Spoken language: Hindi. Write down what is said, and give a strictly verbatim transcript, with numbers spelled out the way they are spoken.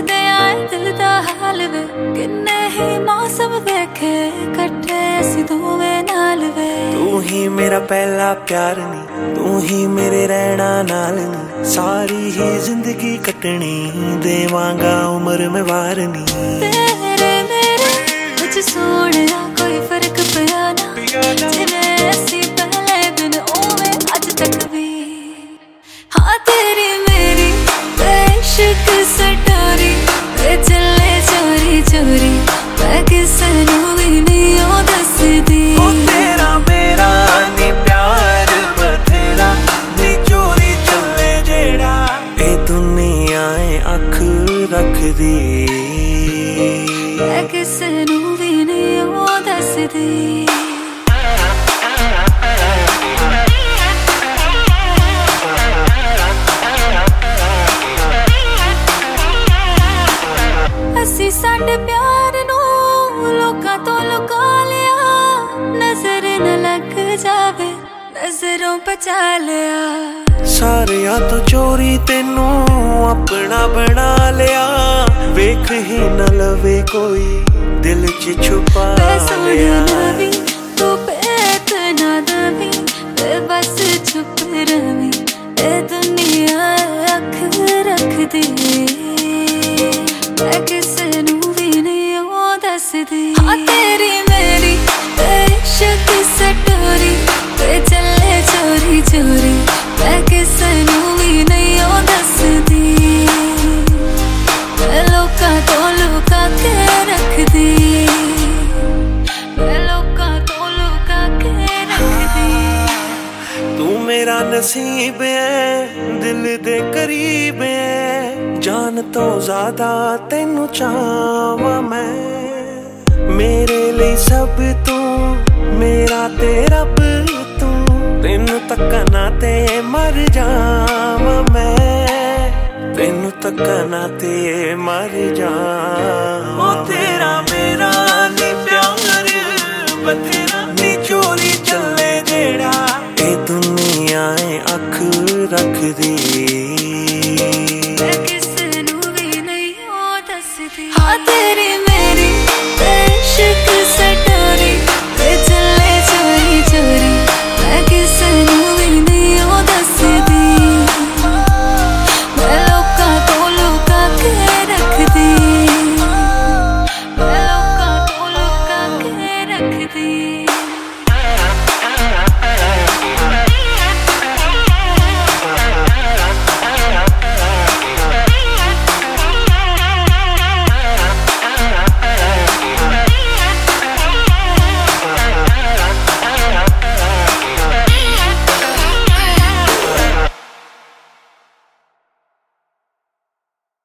पुछदे आए दिल दा हाल वे, किन्ने ही मौसम देखे कट्ठे असीं दोवें नाल वे। तू ही मेरा पहला प्यार नी, तू ही मेरे रहना नाल नी, सारी ही जिंदगी कटनी देवांगा उम्र में वार नी। तेरे मेरे विच सोहणिया कोई फर्क पिया ना, जिवें असीं पहले दिन उवें अज तक भी। हाँ तेरी मेरी इश्क सटारी चले चोरी चोरी, मैं किसे नू भी नहीं ओ दसदी। ओ तेरा मेरा नी प्यार बथेरा नी चोरी चले जेड़ा, ए दुनिया अख रखदी, मैं किसे नू भी नहीं ओ दसदी। असी साडे प्यार नू लोकां तो लुका लिया, नजर न लग जावे नजरों बचा लिया। सारियां तो चोरी तेनू अपना बना लिया, वेख ही न लवे कोई दिल च छुपा लिया। तू पेत ना दवी बस चुप रवी, ए दुनिया अख रख दी, मैं किसे नू भी नहीं ओ दसदी। हाँ तेरी मेरी इश्क सटोरी चले चोरी चोरी, मैं किसे नू भी नहीं ओ दसदी, मैं लोकां तो लुका के रखदी, मैं लोकां तो लुका के रखदी। तू मेरा नसीब है दिल दे करीब है, जान तो ज्यादा तेनू चाहवां मैं, मेरे लिए सब तू मेरा ते रब तू, तेनू तकना ते मर जावां मैं, तेनू तकना ते मर जावां। ओ तेरा मेरा नी प्यार बथेरा नी चोरी चले जेड़ा, ए दुनिया अख रखदी, मैं किसे नू भी नहीं ओ दसदी। हाँ तेरी